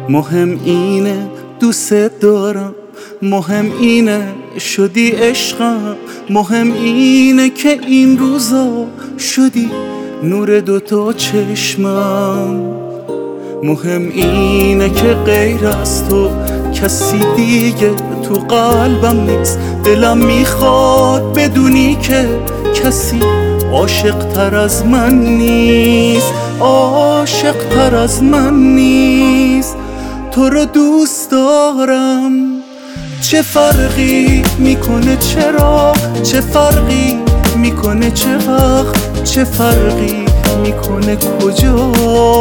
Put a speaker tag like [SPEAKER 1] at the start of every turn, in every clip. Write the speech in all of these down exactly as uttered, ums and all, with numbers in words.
[SPEAKER 1] مهم اینه دوست دارم، مهم اینه شدی عشقم، مهم اینه که این روزا شدی نور دوتا چشمم. مهم اینه که غیر از تو کسی دیگه تو قلبم نیست. دلم میخواد بدونی که کسی عاشق تر از من نیست، عاشق تر از من نیست. تو رو دوست دارم، چه فرقی میکنه چرا، چه فرقی میکنه چه وقت، چه فرقی میکنه کجا.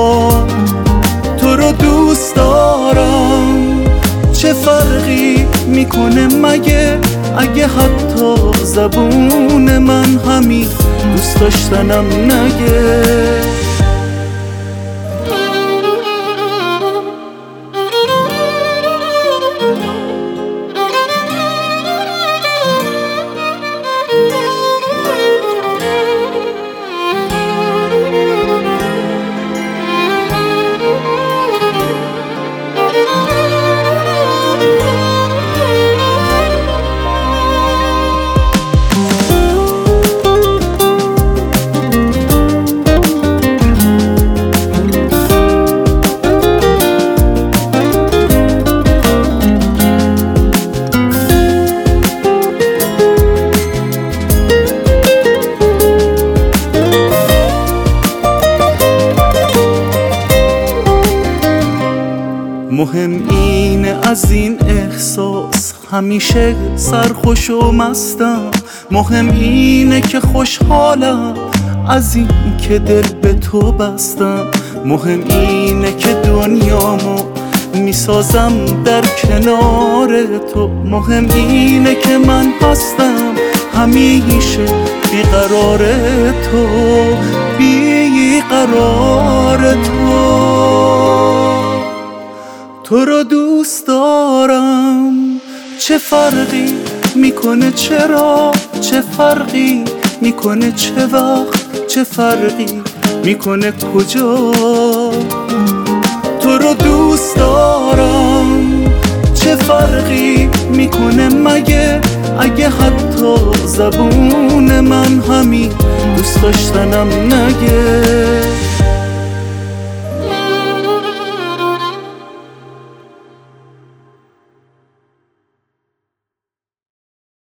[SPEAKER 1] تو رو دوست دارم، چه فرقی میکنه مگه اگه حتی زبون من همین دوست داشتنم نگه. مهم اینه از این احساس همیشه سرخوش و مستم. مهم اینه که خوشحالم از این که دل به تو بستم. مهم اینه که دنیامو میسازم در کنار تو. مهم اینه که من هستم همیشه بیقرار تو، بیقرار تو. تو رو دوست دارم، چه فرقی میکنه چرا، چه فرقی میکنه چه وقت، چه فرقی میکنه کجا. تو رو دوست دارم، چه فرقی میکنه مگه اگه حتی زبون من همین دوست داشتنم نگه.